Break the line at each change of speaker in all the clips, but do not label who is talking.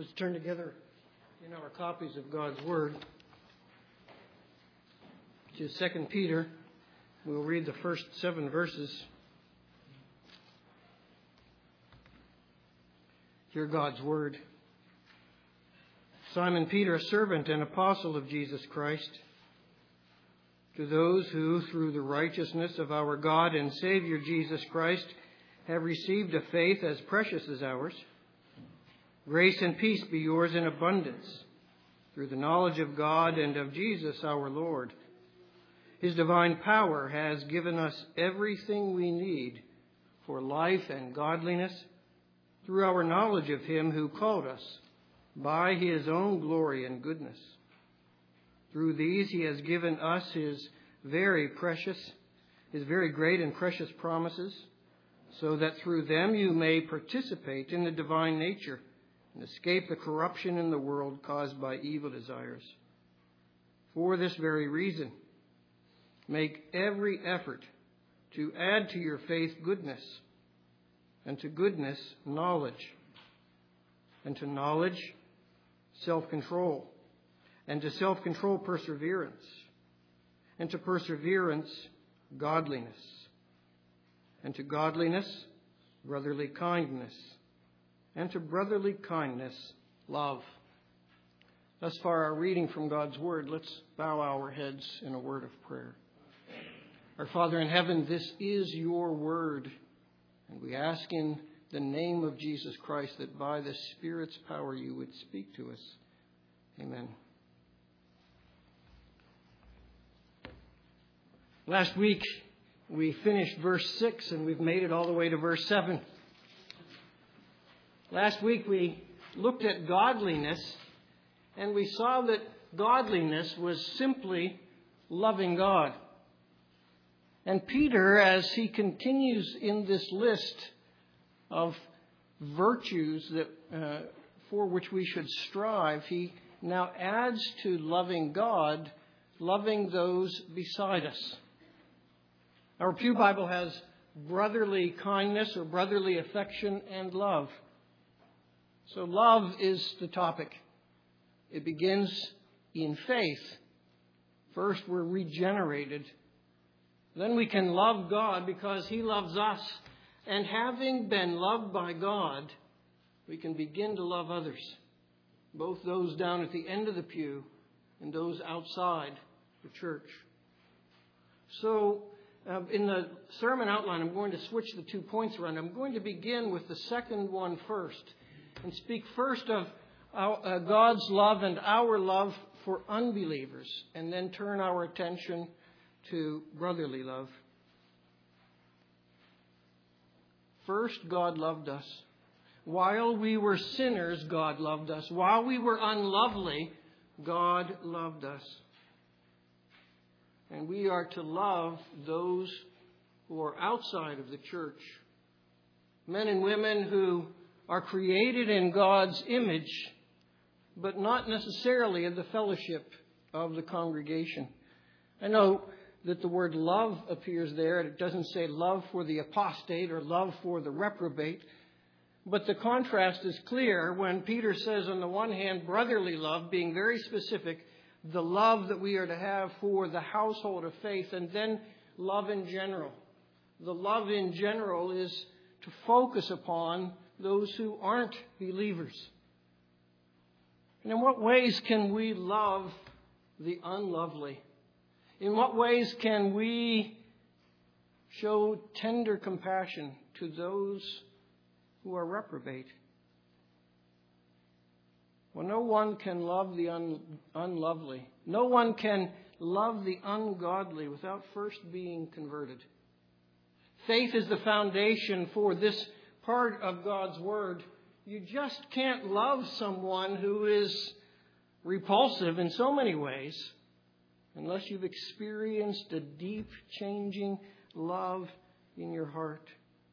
Let's turn together in our copies of God's Word to 2 Peter. We'll read the first 7 verses. Hear God's Word. Simon Peter, a servant and apostle of Jesus Christ, to those who, through the righteousness of our God and Savior Jesus Christ, have received a faith as precious as ours, grace and peace be yours in abundance, through the knowledge of God and of Jesus our Lord. His divine power has given us everything we need for life and godliness through our knowledge of Him who called us by His own glory and goodness. Through these He has given us His very great and precious promises, so that through them you may participate in the divine nature and escape the corruption in the world caused by evil desires. For this very reason, make every effort to add to your faith goodness, and to goodness knowledge, and to knowledge self-control, and to self-control perseverance, and to perseverance godliness, and to godliness brotherly kindness, and to brotherly kindness love. Thus far our reading from God's Word. Let's bow our heads in a word of prayer. Our Father in heaven, this is your Word, and we ask in the name of Jesus Christ that by the Spirit's power you would speak to us. Amen. Last week we finished verse 6 and we've made it all the way to verse 7. Last week we looked at godliness and we saw that godliness was simply loving God. And Peter, as he continues in this list of virtues that for which we should strive, he now adds to loving God, loving those beside us. Our Pew Bible has brotherly kindness or brotherly affection and love. So love is the topic. It begins in faith. First, we're regenerated. Then we can love God because He loves us. And having been loved by God, we can begin to love others, both those down at the end of the pew and those outside the church. So, in the sermon outline, I'm going to switch the 2 points around. I'm going to begin with the second one first and speak first of God's love and our love for unbelievers, and then turn our attention to brotherly love. First, God loved us. While we were sinners, God loved us. While we were unlovely, God loved us. And we are to love those who are outside of the church. Men and women who are created in God's image, but not necessarily in the fellowship of the congregation. I know that the word love appears there, and it doesn't say love for the apostate or love for the reprobate. But the contrast is clear when Peter says, on the one hand, brotherly love, being very specific, the love that we are to have for the household of faith, and then love in general. The love in general is to focus upon those who aren't believers. And in what ways can we love the unlovely? In what ways can we show tender compassion to those who are reprobate? Well, no one can love the unlovely. No one can love the ungodly without first being converted. Faith is the foundation for this part of God's Word. You just can't love someone who is repulsive in so many ways unless you've experienced a deep, changing love in your heart.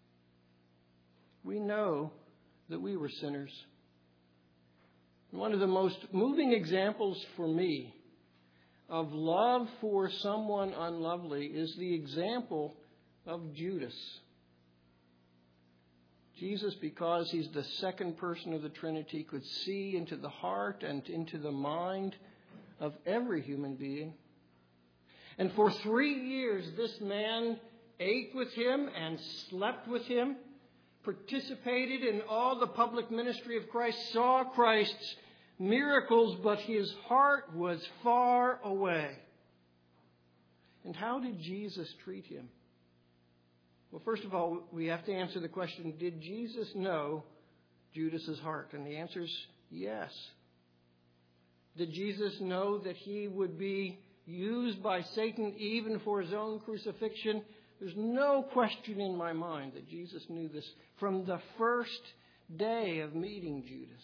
We know that we were sinners. One of the most moving examples for me of love for someone unlovely is the example of Judas. Jesus, because he's the second person of the Trinity, could see into the heart and into the mind of every human being. And for 3 years, this man ate with him and slept with him, participated in all the public ministry of Christ, saw Christ's miracles, but his heart was far away. And how did Jesus treat him? Well, first of all, we have to answer the question, did Jesus know Judas's heart? And the answer is yes. Did Jesus know that he would be used by Satan even for his own crucifixion? There's no question in my mind that Jesus knew this from the first day of meeting Judas.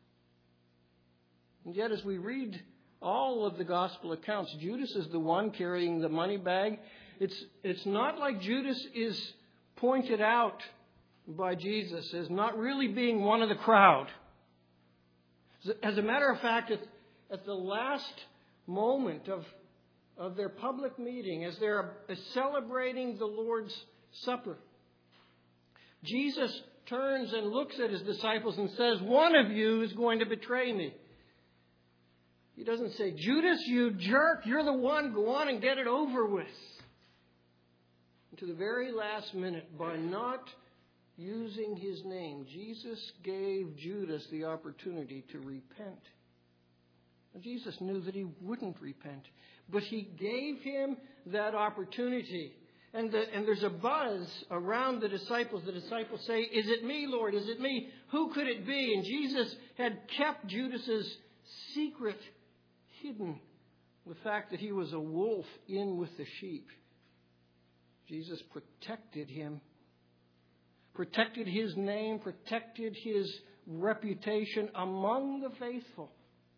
And yet, as we read all of the gospel accounts, Judas is the one carrying the money bag. It's not like Judas is pointed out by Jesus as not really being one of the crowd. As a matter of fact, at the last moment of their public meeting, as they're celebrating the Lord's Supper, Jesus turns and looks at his disciples and says, "One of you is going to betray me." He doesn't say, "Judas, you jerk, you're the one, go on and get it over with." And to the very last minute, by not using his name, Jesus gave Judas the opportunity to repent. Now, Jesus knew that he wouldn't repent, but he gave him that opportunity. And there's a buzz around the disciples. The disciples say, "Is it me, Lord? Is it me? Who could it be?" And Jesus had kept Judas's secret hidden, the fact that he was a wolf in with the sheep. Jesus protected him, protected his name, protected his reputation among the faithful.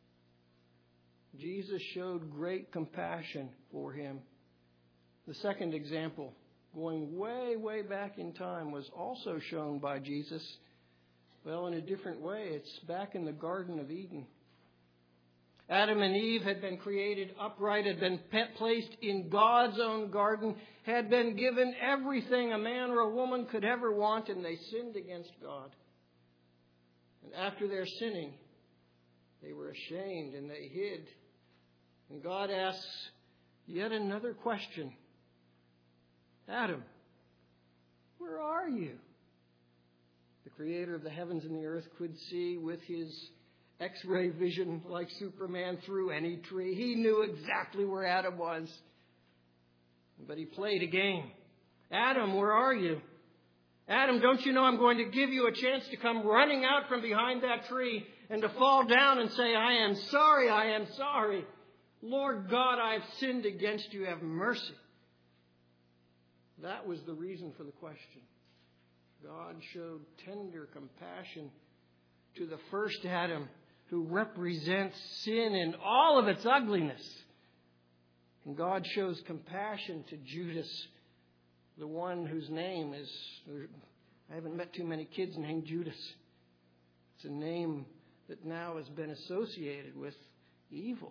Jesus showed great compassion for him. The second example, going way, way back in time, was also shown by Jesus. Well, in a different way. It's back in the Garden of Eden. Adam and Eve had been created upright, had been placed in God's own garden, had been given everything a man or a woman could ever want, and they sinned against God. And after their sinning, they were ashamed and they hid. And God asks yet another question. "Adam, where are you?" The creator of the heavens and the earth could see with his X-ray vision like Superman through any tree. He knew exactly where Adam was. But he played a game. "Adam, where are you? Adam, don't you know I'm going to give you a chance to come running out from behind that tree and to fall down and say, 'I am sorry, I am sorry. Lord God, I have sinned against you. Have mercy.'" That was the reason for the question. God showed tender compassion to the first Adam, who represents sin in all of its ugliness. And God shows compassion to Judas, the one whose name is, I haven't met too many kids named Judas. It's a name that now has been associated with evil.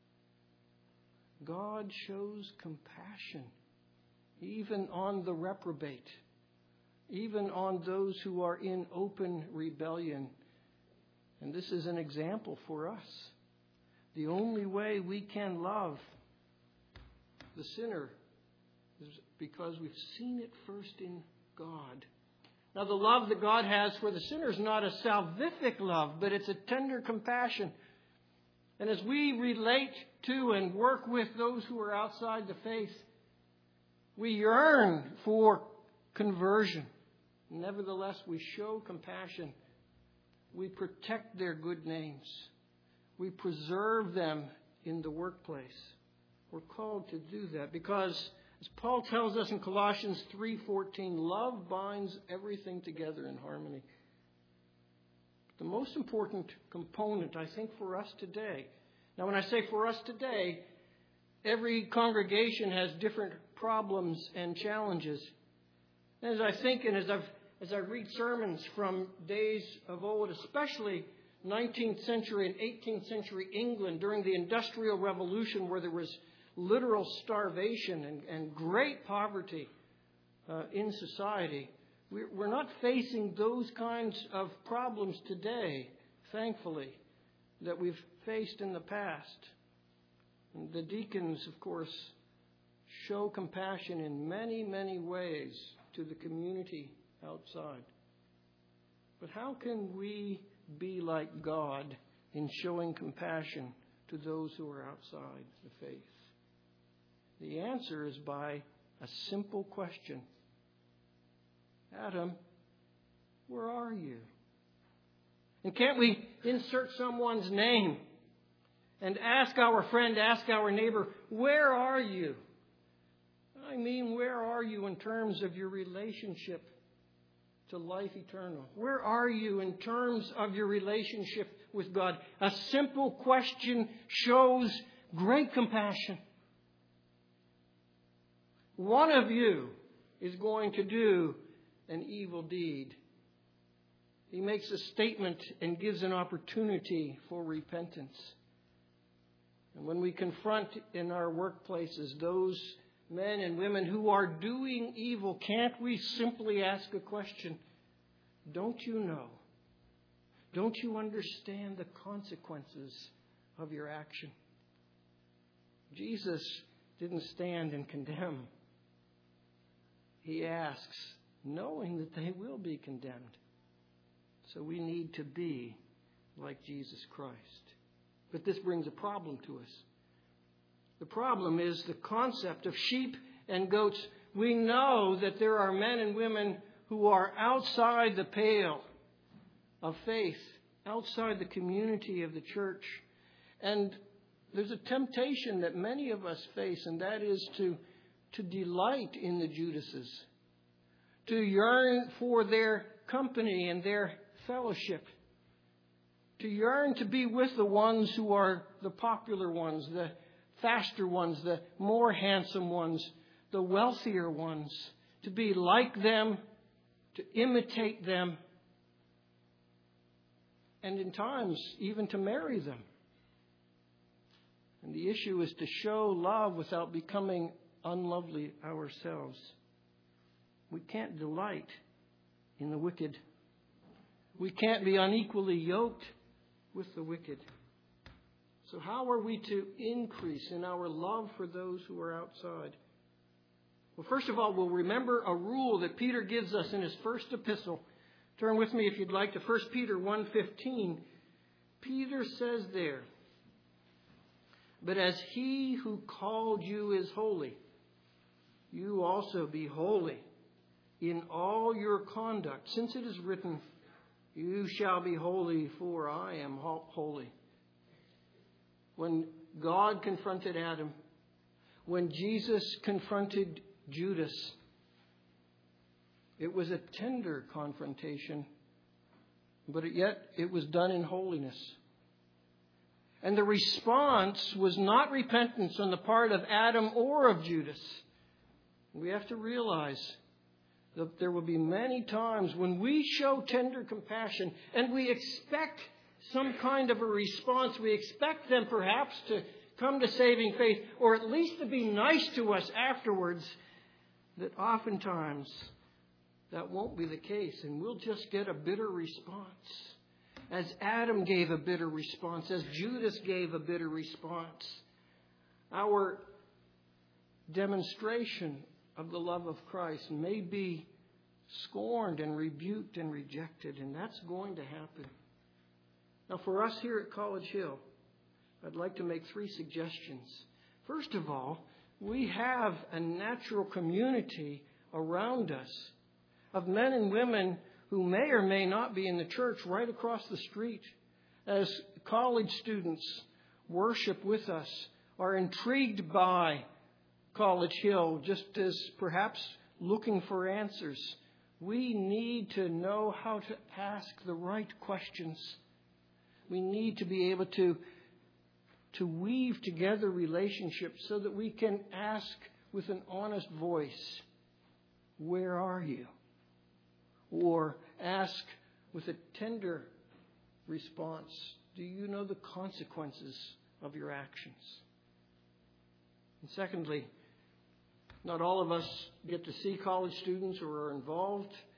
God shows compassion even on the reprobate, even on those who are in open rebellion. And this is an example for us. The only way we can love the sinner is because we've seen it first in God. Now, the love that God has for the sinner is not a salvific love, but it's a tender compassion. And as we relate to and work with those who are outside the faith, we yearn for conversion. Nevertheless, we show compassion. We protect their good names. We preserve them in the workplace. We're called to do that because, as Paul tells us in Colossians 3:14, love binds everything together in harmony. The most important component, I think, for us today. Now, when I say for us today, every congregation has different problems and challenges. And as I think and as I read sermons from days of old, especially 19th century and 18th century England during the Industrial Revolution, where there was literal starvation and great poverty in society, We're not facing those kinds of problems today, thankfully, that we've faced in the past. And the deacons, of course, show compassion in many, many ways to the community outside. But how can we be like God in showing compassion to those who are outside the faith? The answer is by a simple question. Adam, where are you? And can't we insert someone's name and ask our friend, ask our neighbor, where are you? I mean, where are you in terms of your relationship to life eternal? Where are you in terms of your relationship with God? A simple question shows great compassion. One of you is going to do an evil deed. He makes a statement and gives an opportunity for repentance. And when we confront in our workplaces those men and women who are doing evil, can't we simply ask a question? Don't you know? Don't you understand the consequences of your action? Jesus didn't stand and condemn. He asks, knowing that they will be condemned. So we need to be like Jesus Christ. But this brings a problem to us. The problem is the concept of sheep and goats. We know that there are men and women who are outside the pale of faith, outside the community of the church. And there's a temptation that many of us face, and that is to delight in the Judases, to yearn for their company and their fellowship, to yearn to be with the ones who are the popular ones, the faster ones, the more handsome ones, the wealthier ones, to be like them, to imitate them, and in times even to marry them. And the issue is to show love without becoming unlovely ourselves. We can't delight in the wicked. We can't be unequally yoked with the wicked. So how are we to increase in our love for those who are outside? Well, first of all, we'll remember a rule that Peter gives us in his first epistle. Turn with me, if you'd like, to 1 Peter 1:15. Peter says there, "But as he who called you is holy, you also be holy in all your conduct, since it is written, 'You shall be holy, for I am holy.'" When God confronted Adam, when Jesus confronted Judas, it was a tender confrontation, but yet it was done in holiness. And the response was not repentance on the part of Adam or of Judas. We have to realize that there will be many times when we show tender compassion and we expect some kind of a response. We expect them perhaps to come to saving faith, or at least to be nice to us afterwards, that oftentimes that won't be the case, and we'll just get a bitter response. As Adam gave a bitter response, as Judas gave a bitter response. Our demonstration of the love of Christ may be scorned and rebuked and rejected, and that's going to happen. Now, for us here at College Hill, I'd like to make 3 suggestions. First of all, we have a natural community around us of men and women who may or may not be in the church right across the street. As college students worship with us, are intrigued by College Hill, just as perhaps looking for answers. We need to know how to ask the right questions. We need to be able to weave together relationships so that we can ask with an honest voice, "Where are you?" Or ask with a tender response, "Do you know the consequences of your actions?" And secondly, not all of us get to see college students or are involved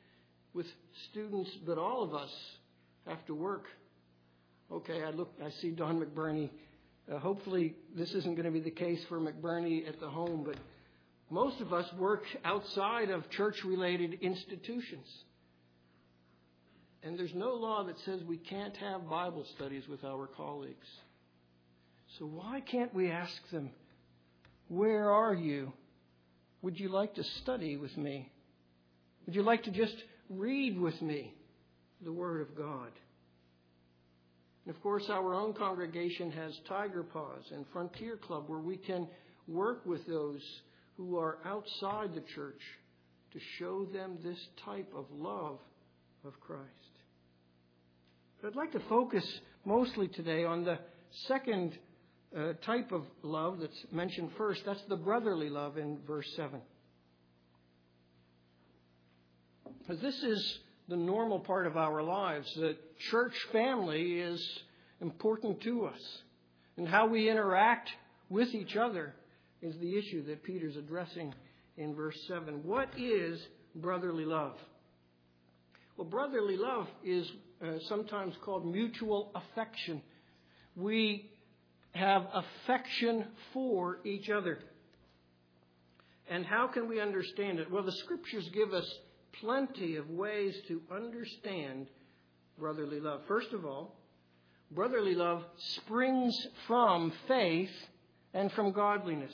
with students, but all of us have to work. Okay, I see Don McBurney. Hopefully this isn't going to be the case for McBurney at the home, but most of us work outside of church-related institutions. And there's no law that says we can't have Bible studies with our colleagues. So why can't we ask them, where are you? Would you like to study with me? Would you like to just read with me the Word of God? And of course, our own congregation has Tiger Paws and Frontier Club, where we can work with those who are outside the church to show them this type of love of Christ. But I'd like to focus mostly today on the second type of love that's mentioned first. That's the brotherly love in verse 7. Because this is the normal part of our lives. The church family is important to us. And how we interact with each other is the issue that Peter's addressing in verse 7. What is brotherly love? Well, brotherly love is sometimes called mutual affection. We have affection for each other. And how can we understand it? Well, the Scriptures give us plenty of ways to understand brotherly love. First of all, brotherly love springs from faith and from godliness.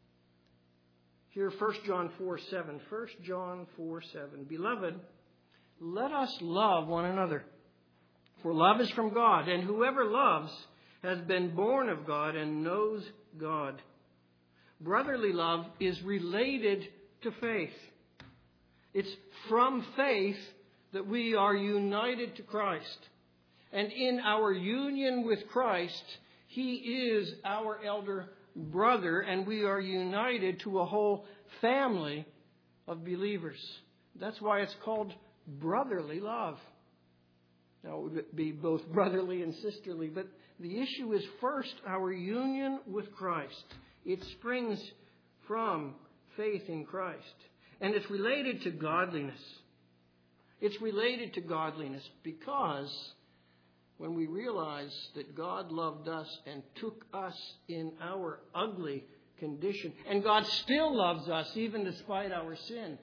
Here, 1 John 4:7. 1 John 4:7. Beloved, let us love one another, for love is from God, and whoever loves has been born of God and knows God. Brotherly love is related to faith. It's from faith that we are united to Christ. And in our union with Christ, He is our elder brother, and we are united to a whole family of believers. That's why it's called brotherly love. Now, it would be both brotherly and sisterly, but the issue is first our union with Christ. It springs from faith in Christ. And it's related to godliness. It's related to godliness because when we realize that God loved us and took us in our ugly condition, and God still loves us even despite our sin,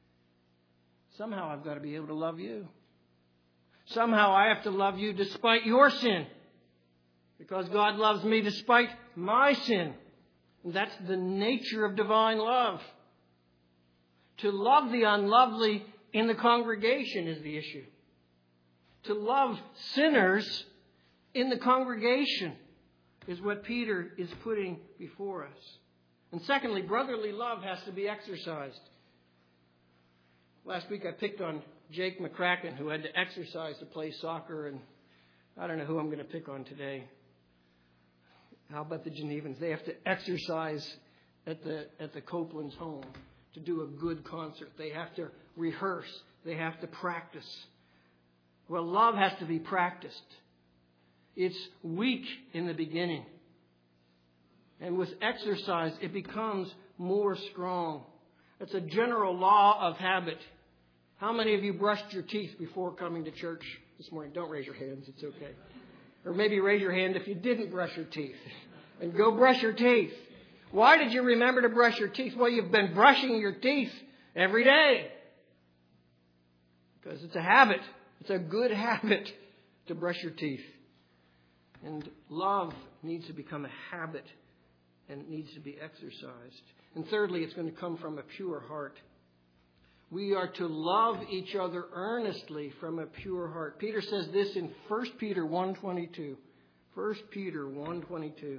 somehow I've got to be able to love you. Somehow I have to love you despite your sin, because God loves me despite my sin. And that's the nature of divine love. To love the unlovely in the congregation is the issue. To love sinners in the congregation is what Peter is putting before us. And secondly, brotherly love has to be exercised. Last week I picked on Jake McCracken, who had to exercise to play soccer, and I don't know who I'm going to pick on today. How about the Genevans? They have to exercise at the Copeland's home to do a good concert. They have to rehearse. They have to practice. Well, love has to be practiced. It's weak in the beginning. And with exercise, it becomes more strong. It's a general law of habit. How many of you brushed your teeth before coming to church this morning? Don't raise your hands. It's okay. Or maybe raise your hand if you didn't brush your teeth. And go brush your teeth. Why did you remember to brush your teeth? Well, you've been brushing your teeth every day. Because it's a habit. It's a good habit to brush your teeth. And love needs to become a habit and it needs to be exercised. And thirdly, it's going to come from a pure heart. We are to love each other earnestly from a pure heart. Peter says this in 1 Peter 1:22. 1 Peter 1:22.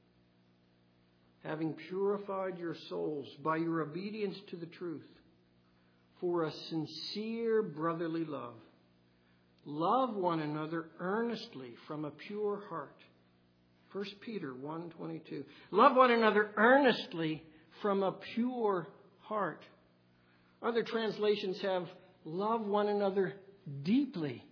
Having purified your souls by your obedience to the truth, for a sincere brotherly love, love one another earnestly from a pure heart. 1 Peter 1:22. Love one another earnestly from a pure heart. Other translations have love one another deeply.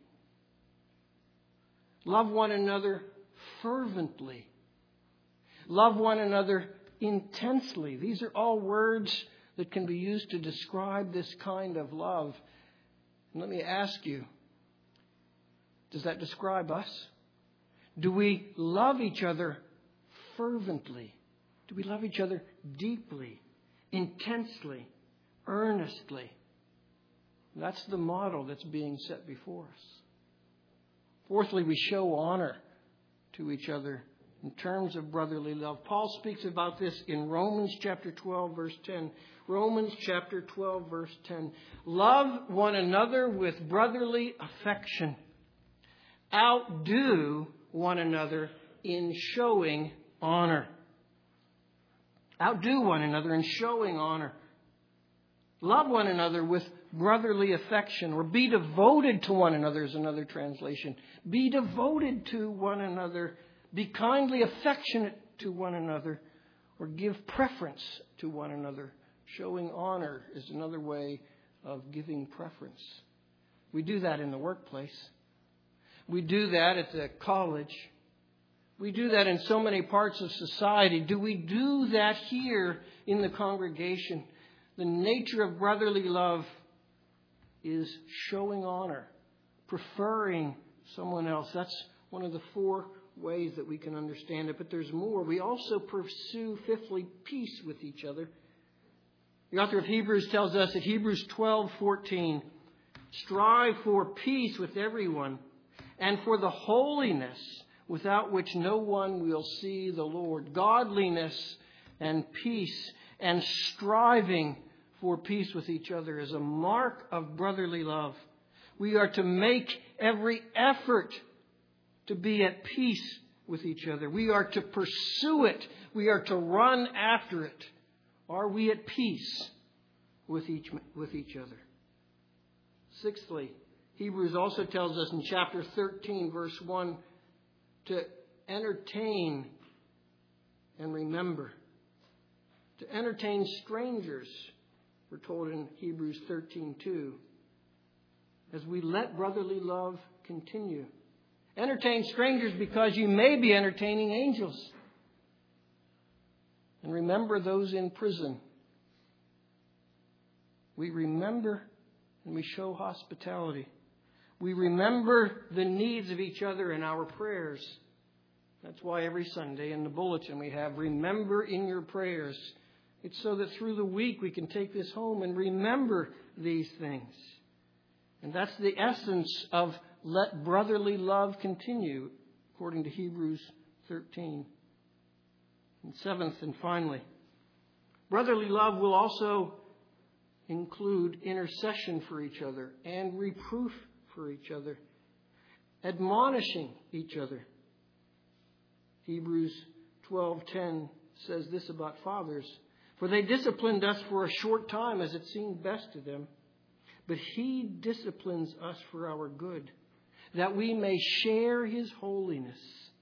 Love one another fervently. Love one another intensely. These are all words that can be used to describe this kind of love. And let me ask you, does that describe us? Do we love each other fervently? Do we love each other deeply, intensely, earnestly? That's the model that's being set before us. Fourthly, we show honor to each other in terms of brotherly love. Paul speaks about this in Romans chapter 12, verse 10. Romans chapter 12, verse 10. Love one another with brotherly affection. Outdo one another in showing honor. Outdo one another in showing honor. Love one another with brotherly affection, or be devoted to one another is another translation. Be devoted to one another. Be kindly affectionate to one another, or give preference to one another. Showing honor is another way of giving preference. We do that in the workplace. We do that at the college. We do that in so many parts of society. Do we do that here in the congregation? The nature of brotherly love is showing honor, preferring someone else. That's one of the four ways that we can understand it. But there's more. We also pursue, fifthly, peace with each other. The author of Hebrews tells us at Hebrews 12:14, strive for peace with everyone and for the holiness without which no one will see the Lord. Godliness and peace and striving for peace with each other is a mark of brotherly love. We are to make every effort to be at peace with each other. We are to pursue it. We are to run after it. Are we at peace with each other? Sixthly, Hebrews also tells us in chapter 13, verse 1, to entertain and remember. To entertain strangers, we're told in Hebrews 13:2, as we let brotherly love continue. Entertain strangers because you may be entertaining angels. And remember those in prison. We remember and we show hospitality. We remember the needs of each other in our prayers. That's why every Sunday in the bulletin we have, remember in your prayers. It's so that through the week we can take this home and remember these things. And that's the essence of let brotherly love continue, according to Hebrews 13. And seventh and finally, brotherly love will also include intercession for each other and reproof for each other, admonishing each other. Hebrews 12:10 says this about fathers, for they disciplined us for a short time as it seemed best to them, but He disciplines us for our good, that we may share His holiness.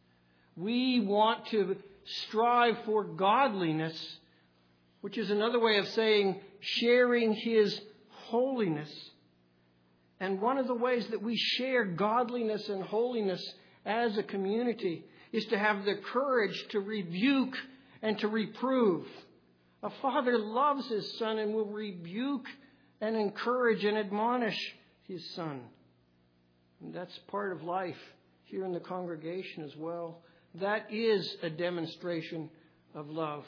We want to strive for godliness, which is another way of saying sharing His holiness. And one of the ways that we share godliness and holiness as a community is to have the courage to rebuke and to reprove. A father loves his son and will rebuke and encourage and admonish his son. And that's part of life here in the congregation as well. That is a demonstration of love.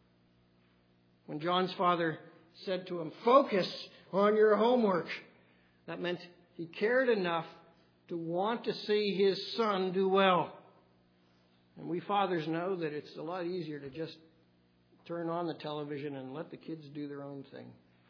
When John's father said to him, focus on your homework, that meant he cared enough to want to see his son do well. And we fathers know that it's a lot easier to just turn on the television and let the kids do their own thing.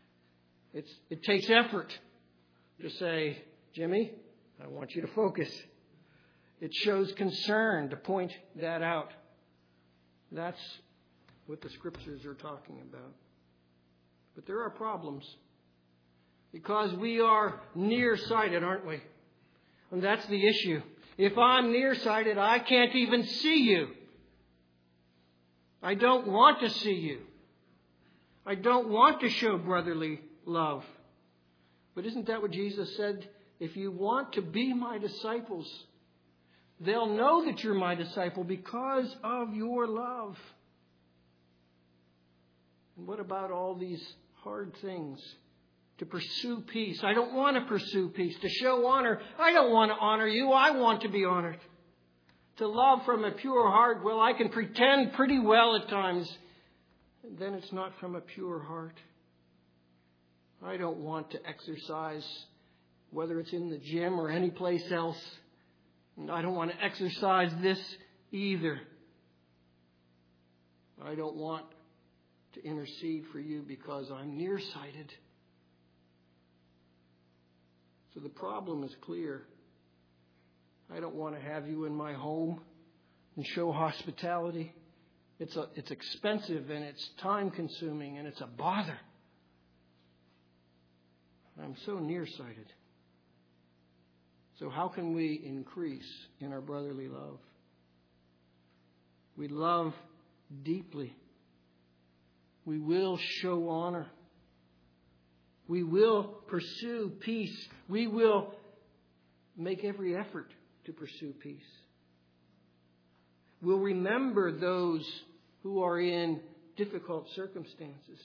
It takes effort to say, Jimmy, I want you to focus. It shows concern to point that out. That's what the Scriptures are talking about. But there are problems. Because we are nearsighted, aren't we? And that's the issue. If I'm nearsighted, I can't even see you. I don't want to see you. I don't want to show brotherly love. But isn't that what Jesus said? If you want to be my disciples, they'll know that you're my disciple because of your love. And what about all these hard things to pursue peace. I don't want to pursue peace. To show honor. I don't want to honor you. I want to be honored. To love from a pure heart. Well, I can pretend pretty well at times. And then it's not from a pure heart. I don't want to exercise, whether it's in the gym or any place else. And I don't want to exercise this either. I don't want to intercede for you because I'm nearsighted. So the problem is clear. I don't want to have you in my home and show hospitality. It's expensive and it's time consuming and it's a bother. I'm so nearsighted. So how can we increase in our brotherly love? We love deeply. We will show honor. We will pursue peace. We will make every effort to pursue peace. We'll remember those who are in difficult circumstances.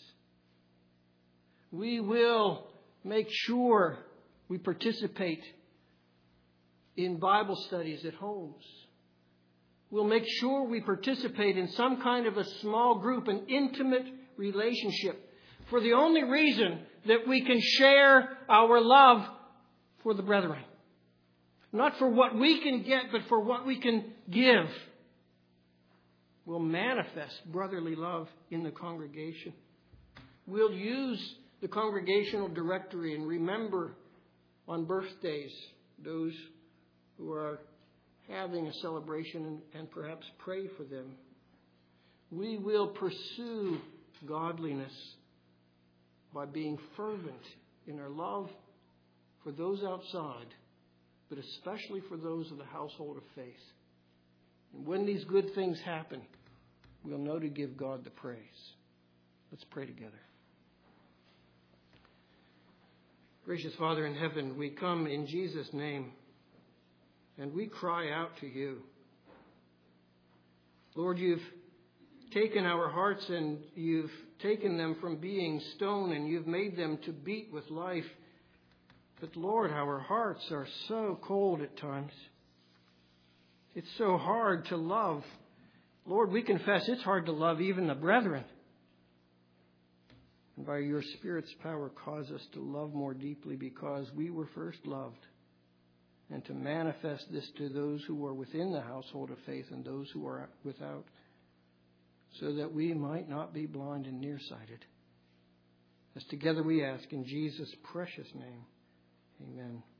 We will make sure we participate in Bible studies at homes. We'll make sure we participate in some kind of a small group, an intimate relationship, for the only reason that we can share our love for the brethren. Not for what we can get, but for what we can give. We'll manifest brotherly love in the congregation. We'll use the congregational directory and remember on birthdays those who are having a celebration and perhaps pray for them. We will pursue godliness by being fervent in our love for those outside, but especially for those of the household of faith. And when these good things happen, we'll know to give God the praise. Let's pray together. Gracious Father in heaven, we come in Jesus' name and we cry out to you. Lord, you've taken our hearts and you've taken them from being stone and you've made them to beat with life. But Lord, our hearts are so cold at times. It's so hard to love. Lord, we confess it's hard to love even the brethren. And by your Spirit's power, cause us to love more deeply because we were first loved. And to manifest this to those who are within the household of faith and those who are without, so that we might not be blind and nearsighted. As together we ask in Jesus' precious name, amen.